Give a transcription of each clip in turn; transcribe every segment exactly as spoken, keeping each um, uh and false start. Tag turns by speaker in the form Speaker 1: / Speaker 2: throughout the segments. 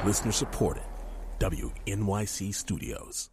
Speaker 1: Listener supported. W N Y C Studios.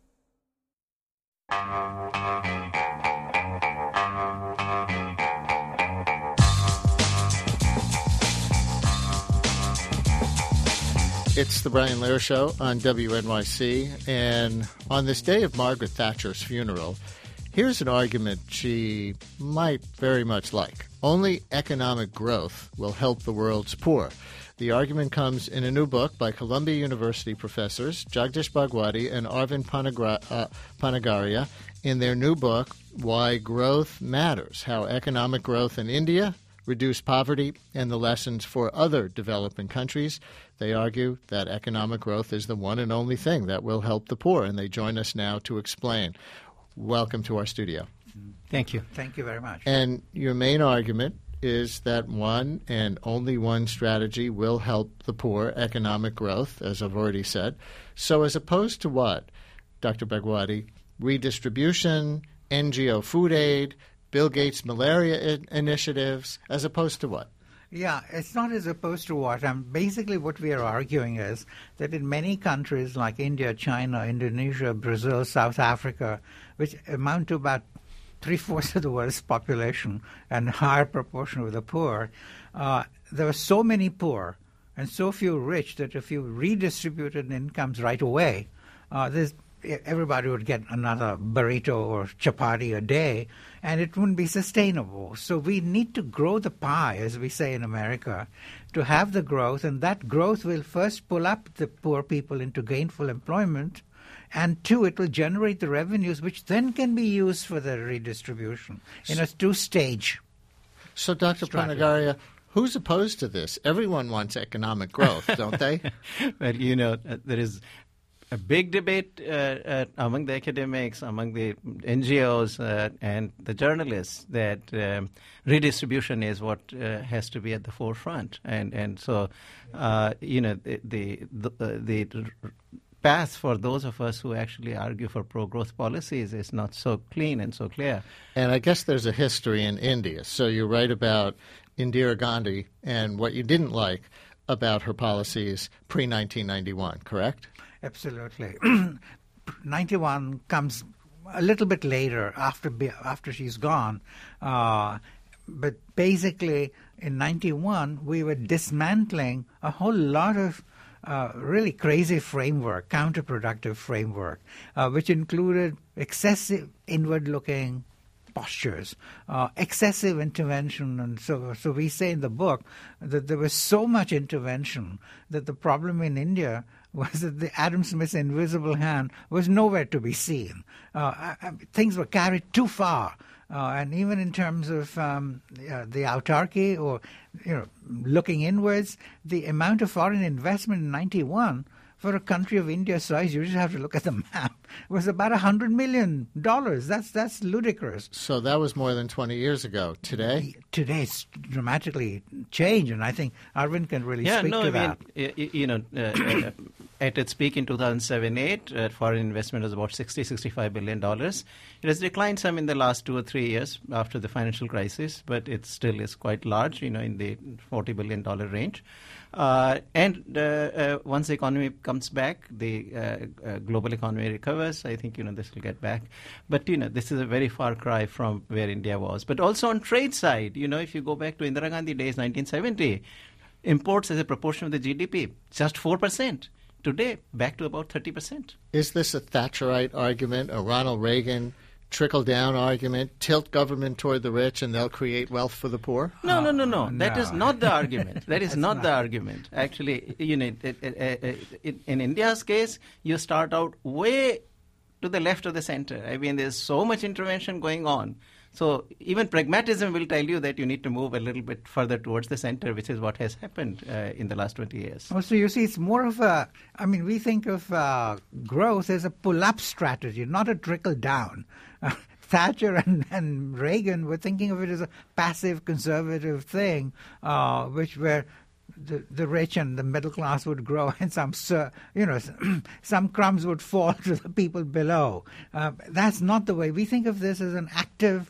Speaker 2: It's the Brian Lehrer Show on W N Y C, and on this day of Margaret Thatcher's funeral, here's an argument she might very much like. Only economic growth will help the world's poor. The argument comes in a new book by Columbia University professors Jagdish Bhagwati and Arvind Panagra- uh, Panagaria in their new book, Why Growth Matters, How Economic Growth in India Reduced Poverty and the Lessons for Other Developing Countries. They argue that economic growth is the one and only thing that will help the poor, and they join us now to explain. Welcome to our studio.
Speaker 3: Thank you.
Speaker 4: Thank you very much.
Speaker 2: And your main argument is that one and only one strategy will help the poor, economic growth, as I've already said. So as opposed to what, Doctor Bhagwati? Redistribution, N G O food aid, Bill Gates malaria I- initiatives, as opposed to what?
Speaker 4: Yeah, it's not as opposed to what. Um, basically, what we are arguing is that in many countries like India, China, Indonesia, Brazil, South Africa, which amount to about three-fourths of the world's population and a higher proportion of the poor, uh, there are so many poor and so few rich that if you redistributed incomes right away, uh, there's everybody would get another burrito or chapati a day, and it wouldn't be sustainable. So we need to grow the pie, as we say in America, to have the growth, and that growth will first pull up the poor people into gainful employment, and two, it will generate the revenues, which then can be used for the redistribution in a two-stage.
Speaker 2: So, Doctor Panagaria, who's opposed to this? Everyone wants economic growth, don't they?
Speaker 3: Well, you know, uh, there is a big debate uh, uh, among the academics, among the N G Os uh, and the journalists that um, redistribution is what uh, has to be at the forefront. And and so, uh, you know, the the, the, uh, the path for those of us who actually argue for pro-growth policies is not so clean and so clear.
Speaker 2: And I guess there's a history in India. So you write about Indira Gandhi and what you didn't like about her policies pre nineteen ninety-one, correct?
Speaker 4: Absolutely. ninety-one comes a little bit later after after she's gone. Uh, but basically, in ninety-one, we were dismantling a whole lot of uh, really crazy framework, counterproductive framework, uh, which included excessive inward-looking postures, uh, excessive intervention. And so, so we say in the book that there was so much intervention that the problem in India was that the Adam Smith's invisible hand was nowhere to be seen. Uh, I, I, things were carried too far. Uh, and even in terms of um, uh, the autarky or, you know, looking inwards, the amount of foreign investment in ninety-one for a country of India's size, you just have to look at the map, was about one hundred million dollars. That's that's ludicrous.
Speaker 2: So that was more than twenty years ago. Today?
Speaker 4: Today it's dramatically changed, and I think Arvind can really
Speaker 3: yeah,
Speaker 4: speak
Speaker 3: no,
Speaker 4: to
Speaker 3: I
Speaker 4: that.
Speaker 3: mean, you, you know, uh, uh, at its peak in two thousand seven eight, uh, foreign investment was about sixty, sixty-five billion dollars. It has declined some in the last two or three years after the financial crisis, but it still is quite large, you know, in the forty billion dollars range. Uh, and uh, uh, once the economy comes back, the uh, uh, global economy recovers. I think, you know, this will get back. But, you know, this is a very far cry from where India was. But also on trade side, you know, if you go back to Indira Gandhi days, nineteen seventy, imports as a proportion of the G D P, just four percent. Today, back to about thirty percent.
Speaker 2: Is this a Thatcherite argument, a Ronald Reagan trickle-down argument, tilt government toward the rich and they'll create wealth for the poor?
Speaker 3: No, no, no, no.
Speaker 4: no.
Speaker 3: That is not the argument. That is not,
Speaker 4: not
Speaker 3: the argument. Actually, you know, it, it, it, it, in India's case, you start out way to the left of the center. I mean, there's so much intervention going on. So even pragmatism will tell you that you need to move a little bit further towards the center, which is what has happened uh, in the last twenty years.
Speaker 4: Oh, so you see, it's more of a, I mean, we think of uh, growth as a pull-up strategy, not a trickle-down. Uh, Thatcher and, and Reagan were thinking of it as a passive conservative thing, uh, which where the, the rich and the middle class would grow and some, you know, some crumbs would fall to the people below. Uh, that's not the way. We think of this as an active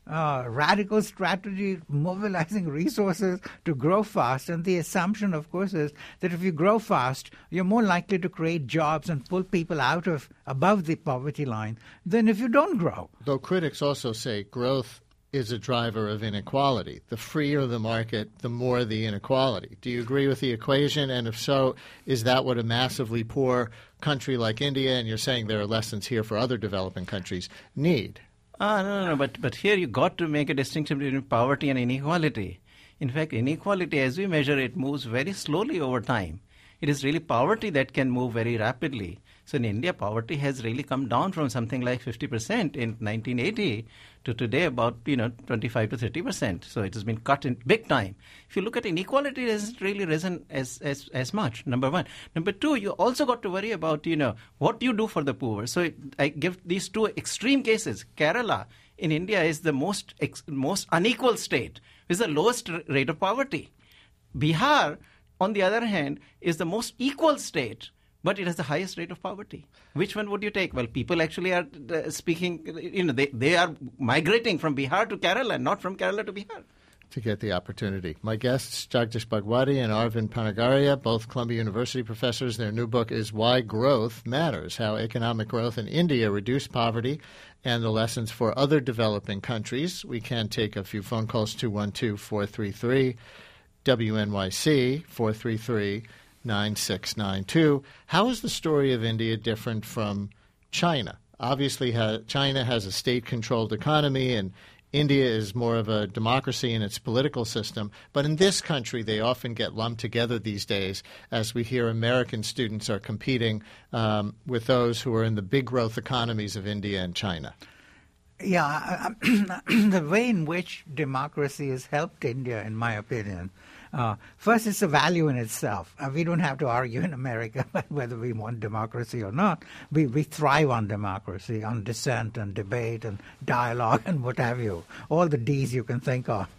Speaker 4: uh, radical strategy, mobilizing resources to grow fast. And the assumption, of course, is that if you grow fast, you're more likely to create jobs and pull people out of above the poverty line than if you don't grow.
Speaker 2: Though critics also say growth is a driver of inequality. The freer the market, the more the inequality. Do you agree with the equation? And if so, is that what a massively poor country like India, and you're saying there are lessons here for other developing countries, need?
Speaker 3: Ah, no, no, no. But, but here you got to make a distinction between poverty and inequality. In fact, inequality, as we measure it, moves very slowly over time. It is really poverty that can move very rapidly. So in India, poverty has really come down from something like fifty percent in nineteen eighty to today about, you know, twenty-five to thirty percent. So it has been cut in big time. If you look at inequality, it hasn't really risen as, as, as much, number one. Number two, you also got to worry about, you know, what you do for the poor. So it, I give these two extreme cases. Kerala in India is the most ex, most unequal state with the lowest r- rate of poverty. Bihar, on the other hand, is the most equal state, but it has the highest rate of poverty. Which one would you take? Well, people actually are uh, speaking, you know, they, they are migrating from Bihar to Kerala, not from Kerala to Bihar.
Speaker 2: To get the opportunity. My guests, Jagdish Bhagwati and Arvind Panagaria, both Columbia University professors. Their new book is Why Growth Matters, How Economic Growth in India Reduced Poverty and the Lessons for Other Developing Countries. We can take a few phone calls, two one two, four three three, W N Y C, four three three, nine six nine two. How is the story of India different from China? Obviously, ha- China has a state-controlled economy, and India is more of a democracy in its political system. But in this country, they often get lumped together these days, as we hear American students are competing um, with those who are in the big growth economies of India and China.
Speaker 4: Yeah, the way in which democracy has helped India, in my opinion, uh, first, it's a value in itself. Uh, we don't have to argue in America whether we want democracy or not. We, we thrive on democracy, on dissent and debate and dialogue and what have you, all the D's you can think of.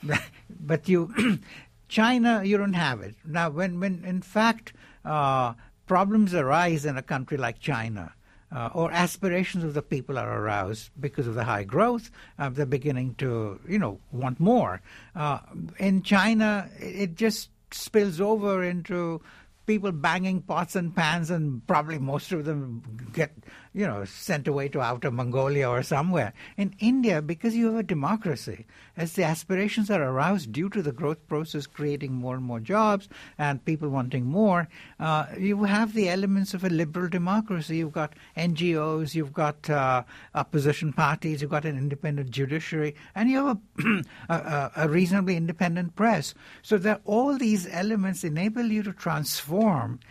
Speaker 4: But you, China, you don't have it. Now, when, when in fact, uh, problems arise in a country like China, Uh, or aspirations of the people are aroused because of the high growth. Uh, they're beginning to, you know, want more. Uh, in China, it just spills over into people banging pots and pans, and probably most of them get, you know, sent away to outer Mongolia or somewhere. In India, because you have a democracy, as the aspirations are aroused due to the growth process creating more and more jobs and people wanting more, uh, you have the elements of a liberal democracy. You've got N G Os, you've got uh, opposition parties, you've got an independent judiciary, and you have a, a, a reasonably independent press. So that all these elements enable you to transform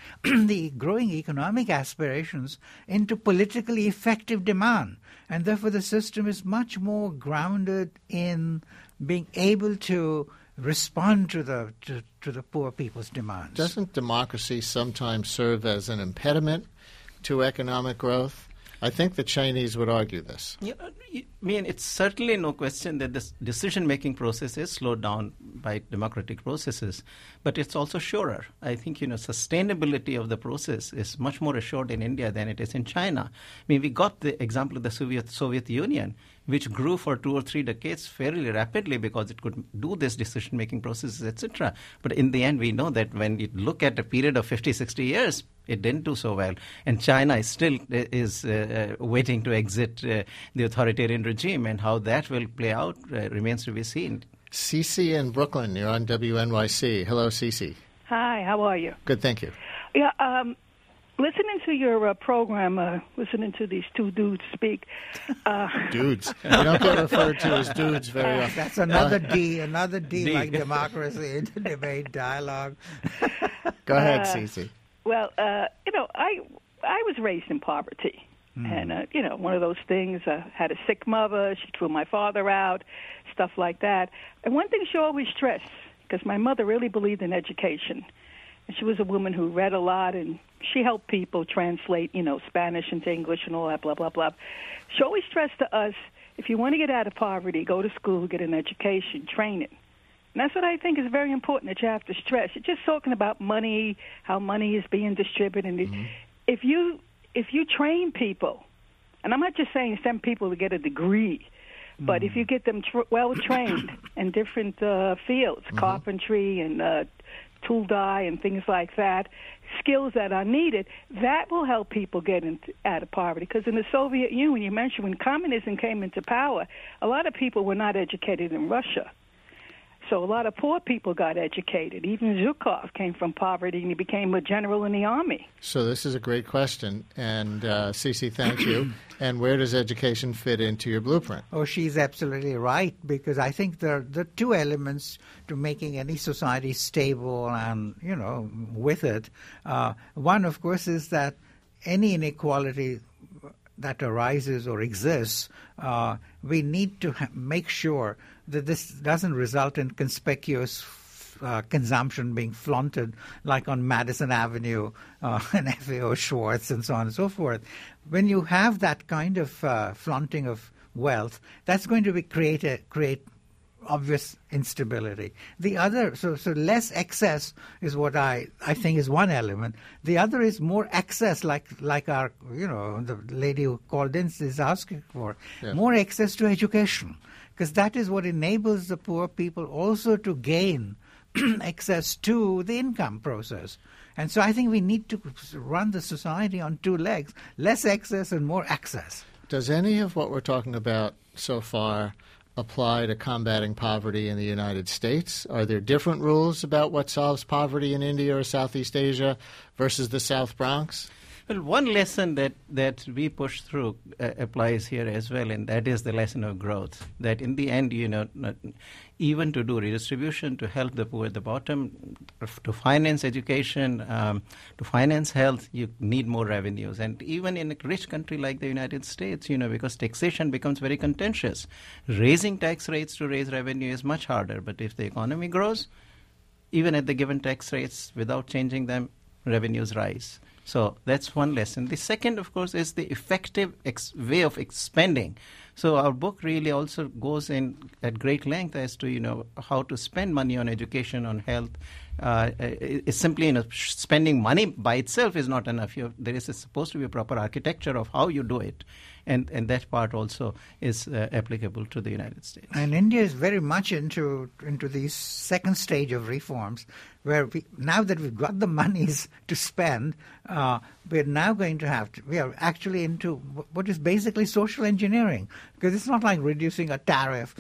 Speaker 4: the growing economic aspirations into politically effective demand. And therefore the system is much more grounded in being able to respond to the to, to the poor people's demands.
Speaker 2: Doesn't democracy sometimes serve as an impediment to economic growth? I think the Chinese would argue this.
Speaker 3: Yeah, I mean, it's certainly no question that this decision-making process is slowed down by democratic processes, but it's also surer. I think, you know, sustainability of the process is much more assured in India than it is in China. I mean, we got the example of the Soviet Soviet Union, which grew for two or three decades fairly rapidly because it could do this decision-making processes, et cetera. But in the end, we know that when you look at a period of fifty, sixty years, it didn't do so well. And China is still is uh, waiting to exit uh, the authoritarian regime, and how that will play out uh, remains to be seen.
Speaker 2: Cece in Brooklyn, you're on W N Y C. Hello, Cece.
Speaker 5: Hi, how are you?
Speaker 2: Good, thank you.
Speaker 5: Yeah, um, listening to your uh, program, uh, listening to these two dudes speak. Uh,
Speaker 2: dudes. You don't get referred to as dudes very often.
Speaker 4: That's another uh, D, another D,
Speaker 3: D.
Speaker 4: like democracy, debate, dialogue.
Speaker 2: Go ahead,
Speaker 5: uh,
Speaker 2: Cece.
Speaker 5: Well, uh, you know, I I was raised in poverty. Mm. And, uh, you know, one of those things, uh, had a sick mother, she threw my father out, stuff like that. And one thing she always stressed, because my mother really believed in education, and she was a woman who read a lot, and she helped people translate, you know, Spanish into English and all that, blah, blah, blah. She always stressed to us, if you want to get out of poverty, go to school, get an education, train it. And that's what I think is very important that you have to stress. You're just talking about money, how money is being distributed. And mm-hmm. if you if you train people, and I'm not just saying send people to get a degree, But if you get them tr- well trained in different uh, fields, mm-hmm. carpentry and uh, tool dye and things like that, skills that are needed, that will help people get into, out of poverty. Because in the Soviet Union, you mentioned when communism came into power, a lot of people were not educated in Russia. So a lot of poor people got educated. Even Zhukov came from poverty, and he became a general in the army.
Speaker 2: So this is a great question. And, uh, Cece, thank you. And where does education fit into your blueprint?
Speaker 4: Oh, she's absolutely right, because I think there are the two elements to making any society stable and, you know, with it. Uh, one, of course, is that any inequality that arises or exists, uh, we need to ha- make sure that this doesn't result in conspicuous uh, consumption being flaunted, like on Madison Avenue uh, and F A O Schwartz and so on and so forth. When you have that kind of uh, flaunting of wealth, that's going to be create a, create obvious instability. The other, so so less excess is what I, I think is one element. The other is more access, like like our, you know, the lady who called in is asking for, yeah. more access to education, because that is what enables the poor people also to gain access to the income process. And so I think we need to run the society on two legs, less excess and more access.
Speaker 2: Does any of what we're talking about so far apply to combating poverty in the United States? Are there different rules about what solves poverty in India or Southeast Asia versus the South Bronx?
Speaker 3: Well, one lesson that, that we push through uh, applies here as well, and that is the lesson of growth. That in the end, you know, not, even to do redistribution, to help the poor at the bottom, to finance education, um, to finance health, you need more revenues. And even in a rich country like the United States, you know, because taxation becomes very contentious, raising tax rates to raise revenue is much harder. But if the economy grows, even at the given tax rates, without changing them, revenues rise. So that's one lesson. The second, of course, is the effective ex- way of expending. So our book really also goes in at great length as to, you know, how to spend money on education, on health. Uh, it's simply, you know, spending money by itself is not enough. You have, there is a, supposed to be a proper architecture of how you do it. And, and that part also is uh, applicable to the United States.
Speaker 4: And India is very much into into this second stage of reforms, where we, now that we've got the monies to spend, uh, we're now going to have to, we are actually into what is basically social engineering, because it's not like reducing a tariff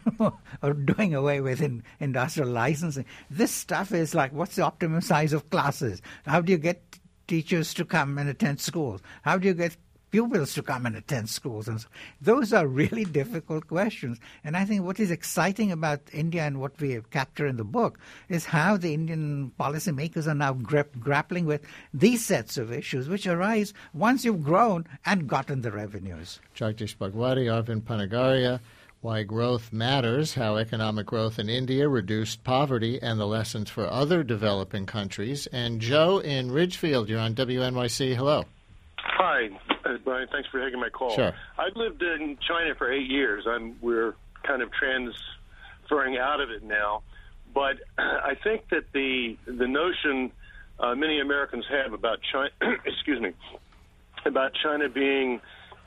Speaker 4: or doing away with in, industrial licensing. This stuff is like, what's the optimum size of classes? How do you get teachers to come and attend schools? How do you get pupils to come and attend schools? And so those are really difficult questions. And I think what is exciting about India and what we capture in the book is how the Indian policymakers are now gra- grappling with these sets of issues, which arise once you've grown and gotten the revenues.
Speaker 2: Jagdish Bhagwati, Arvind Panagaria, Why Growth Matters, How Economic Growth in India Reduced Poverty and the Lessons for Other Developing Countries. And Joe in Ridgefield, you're on W N Y C. Hello.
Speaker 6: Hi, uh, Brian. Thanks for taking my call.
Speaker 2: Sure.
Speaker 6: I've lived in China for eight years. I'm, we're kind of transferring out of it now. But I think that the the notion uh, many Americans have about China, excuse me, about China being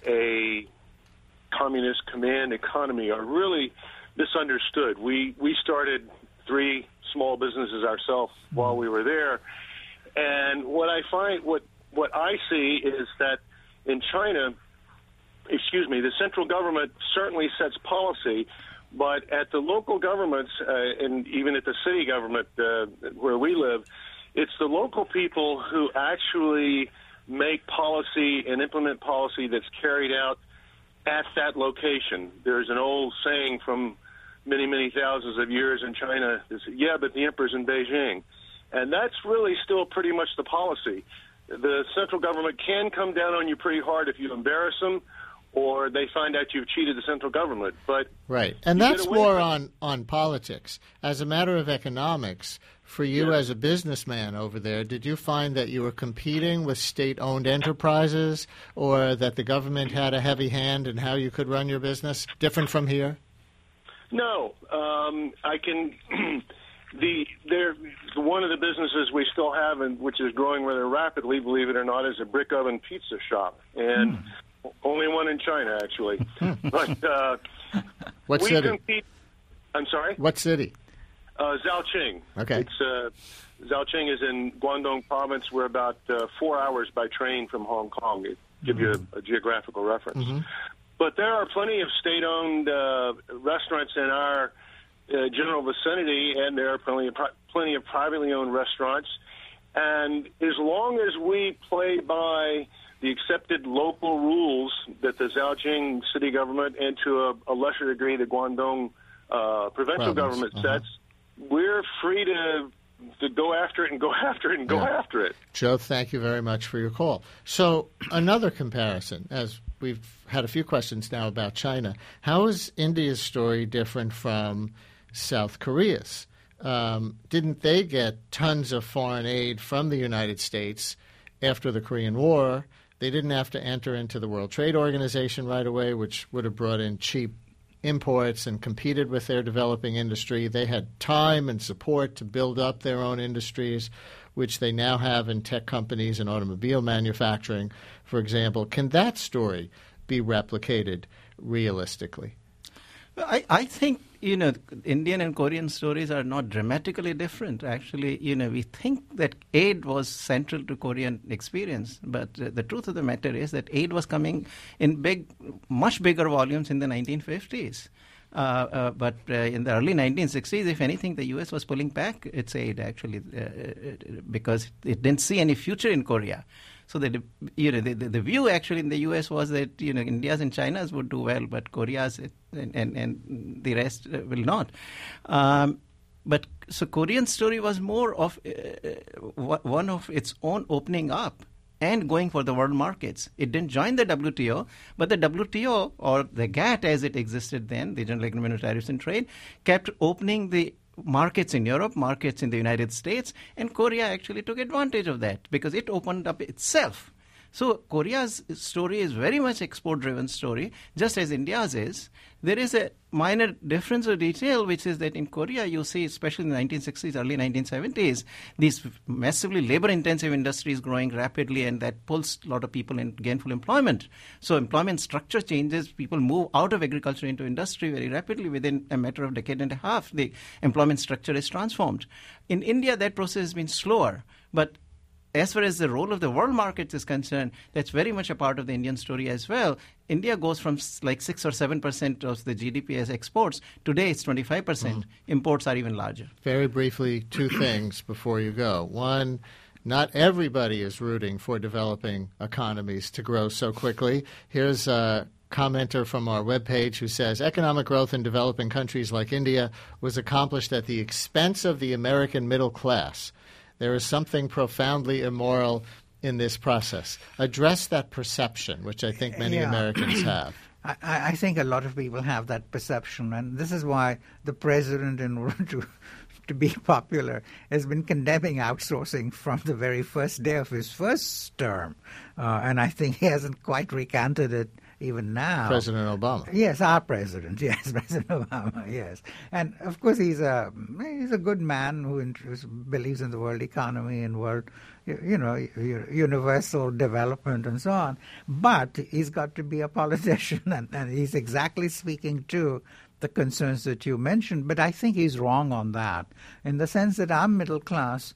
Speaker 6: a communist command economy are really misunderstood. We we started three small businesses ourselves while we were there, and what I find what What I see is that in China, excuse me, the central government certainly sets policy, but at the local governments uh, and even at the city government uh, where we live, it's the local people who actually make policy and implement policy that's carried out at that location. There's an old saying from many, many thousands of years in China, is, yeah, but the emperor's in Beijing. And that's really still pretty much the policy. The central government can come down on you pretty hard if you embarrass them or they find out you've cheated the central government. But
Speaker 2: right. And that's more on, on politics. As a matter of economics, for you
Speaker 6: yeah.
Speaker 2: as a businessman over there, did you find that you were competing with state-owned enterprises or that the government had a heavy hand in how you could run your business, different from here?
Speaker 6: No. Um, I can... The there one of the businesses we still have, and which is growing rather rapidly, believe it or not, is a brick oven pizza shop, and mm. only one in China actually. but uh,
Speaker 2: What
Speaker 6: we
Speaker 2: city?
Speaker 6: compete. I'm sorry.
Speaker 2: What city?
Speaker 6: Uh, Zhaoqing.
Speaker 2: Okay.
Speaker 6: It's uh, Zhaoqing is in Guangdong Province. We're about uh, four hours by train from Hong Kong. It give you a, a geographical reference.
Speaker 2: Mm-hmm.
Speaker 6: But there are plenty of state-owned uh, restaurants in our uh, general vicinity, and there are plenty of pri- plenty of privately owned restaurants. And as long as we play by the accepted local rules that the Zhaoqing city government and to a, a lesser degree the Guangdong uh, provincial
Speaker 2: Province.
Speaker 6: government
Speaker 2: Uh-huh.
Speaker 6: sets, we're free to to go after it and go after it and go
Speaker 2: Yeah.
Speaker 6: after it.
Speaker 2: Joe, thank you very much for your call. So another comparison, as we've had a few questions now about China, how is India's story different from South Korea's? Um, didn't they get tons of foreign aid from the United States after the Korean War? They didn't have to enter into the World Trade Organization right away, which would have brought in cheap imports and competed with their developing industry. They had time and support to build up their own industries, which they now have in tech companies and automobile manufacturing, for example. Can that story be replicated realistically?
Speaker 3: I, I think, you know, Indian and Korean stories are not dramatically different. Actually, you know, we think that aid was central to Korean experience, but uh, the truth of the matter is that aid was coming in big, much bigger volumes in the nineteen fifties. Uh, uh, but uh, in the early nineteen sixties, if anything, the U S was pulling back its aid, actually, uh, because it didn't see any future in Korea. So the you know the, the, the view actually in the U S was that you know India's and China's would do well, but Korea's and and, and the rest will not. Um, but so Korean story was more of uh, one of its own opening up and going for the world markets. It didn't join the W T O, but the W T O, or the GATT as it existed then, the General Agreement on Tariffs and Trade, kept opening the markets in Europe, markets in the United States, and Korea actually took advantage of that because it opened up itself. So Korea's story is very much export-driven story, just as India's is. There is a minor difference of detail, which is that in Korea, you see, especially in the nineteen sixties, early nineteen seventies, these massively labor-intensive industries growing rapidly, and that pulls a lot of people in gainful employment. So employment structure changes. People move out of agriculture into industry very rapidly. Within a matter of a decade and a half, the employment structure is transformed. In India, that process has been slower, but as far as the role of the world markets is concerned, that's very much a part of the Indian story as well. India goes from like six or seven percent of the G D P as exports. Today, it's twenty-five percent. Mm. Imports are even larger.
Speaker 2: Very briefly, two things before you go. One, not everybody is rooting for developing economies to grow so quickly. Here's a commenter from our webpage who says, economic growth in developing countries like India was accomplished at the expense of the American middle class. There is something profoundly immoral in this process. Address that perception, which I think many
Speaker 4: yeah.
Speaker 2: Americans have.
Speaker 4: I, I think a lot of people have that perception, and this is why the president, in order to to be popular, has been condemning outsourcing from the very first day of his first term. Uh, and I think he hasn't quite recanted it even now.
Speaker 2: President Obama.
Speaker 4: Yes, our president. Yes, President Obama. Yes, and of course he's a he's a good man who believes in the world economy and world, you know, universal development and so on. But he's got to be a politician, and, and he's exactly speaking to the concerns that you mentioned. But I think he's wrong on that, in the sense that our middle class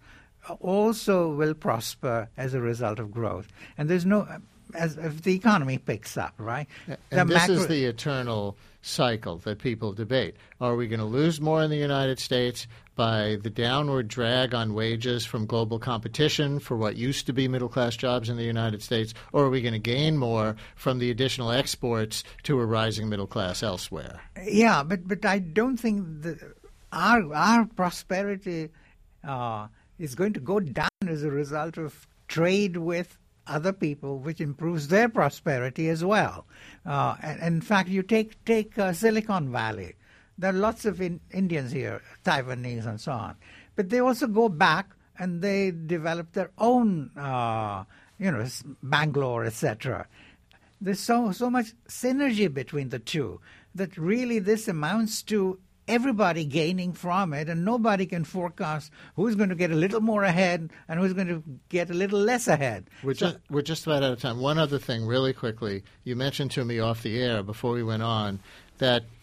Speaker 4: also will prosper as a result of growth, and there's no. As if the economy picks up, right?
Speaker 2: And
Speaker 4: the
Speaker 2: this
Speaker 4: macro-
Speaker 2: is the eternal cycle that people debate. Are we going to lose more in the United States by the downward drag on wages from global competition for what used to be middle-class jobs in the United States, or are we going to gain more from the additional exports to a rising middle class elsewhere?
Speaker 4: Yeah, but but I don't think the, our our prosperity uh, is going to go down as a result of trade with other people, which improves their prosperity as well. Uh, and, and in fact, you take take uh, Silicon Valley. There are lots of in, Indians here, Taiwanese and so on. But they also go back and they develop their own, uh, you know, Bangalore, et cetera. There's so so much synergy between the two that really this amounts to everybody gaining from it, and nobody can forecast who's going to get a little more ahead and who's going to get a little less ahead.
Speaker 2: We're,
Speaker 4: so,
Speaker 2: just, we're just about out of time. One other thing really quickly. You mentioned to me off the air before we went on that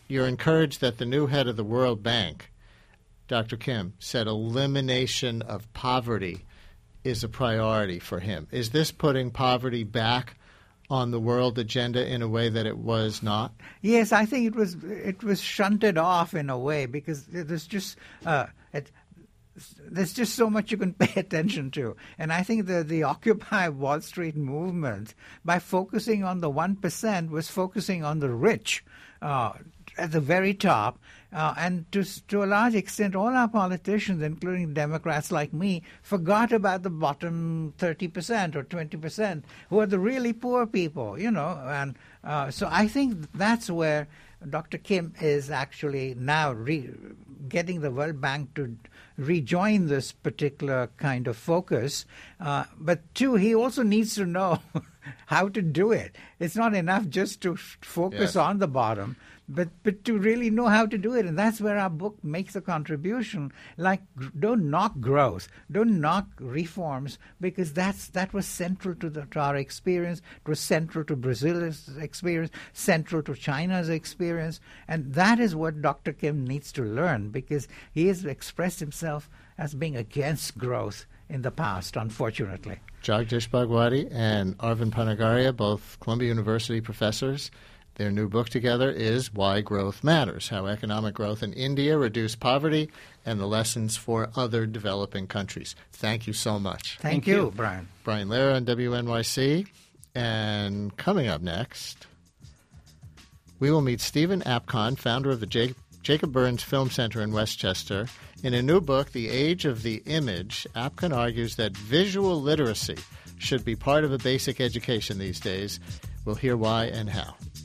Speaker 2: you're encouraged that the new head of the World Bank, Doctor Kim, said elimination of poverty is a priority for him. Is this putting poverty back on the world agenda in a way that it was not?
Speaker 4: Yes, I think it was it was shunted off in a way because there's just uh, it, there's just so much you can pay attention to. And I think the, the Occupy Wall Street movement, by focusing on the one percent, was focusing on the rich uh, at the very top. Uh, and to to a large extent, all our politicians, including Democrats like me, forgot about the bottom thirty percent or twenty percent, who are the really poor people, you know. And uh, so I think that's where Doctor Kim is actually now re- getting the World Bank to rejoin this particular kind of focus. Uh, but two, he also needs to know how to do it. It's not enough just to focus
Speaker 2: Yes.
Speaker 4: on the bottom, but but to really know how to do it. And that's where our book makes a contribution. Like, don't knock growth, don't knock reforms, because that's that was central to, the, to our experience. It was central to Brazil's experience, central to China's experience. And that is what Doctor Kim needs to learn, because he has expressed himself as being against growth in the past, unfortunately.
Speaker 2: Jagdish Bhagwati and Arvind Panagaria, both Columbia University professors. Their new book together is Why Growth Matters, How Economic Growth in India Reduced Poverty and the Lessons for Other Developing Countries. Thank you so much.
Speaker 4: Thank,
Speaker 3: Thank
Speaker 4: you,
Speaker 3: you.
Speaker 4: Brian.
Speaker 2: Brian Lehrer on W N Y C. And coming up next, we will meet Stephen Apkon, founder of the J- Jacob Burns Film Center in Westchester. In a new book, The Age of the Image, Apkon argues that visual literacy should be part of a basic education these days. We'll hear why and how.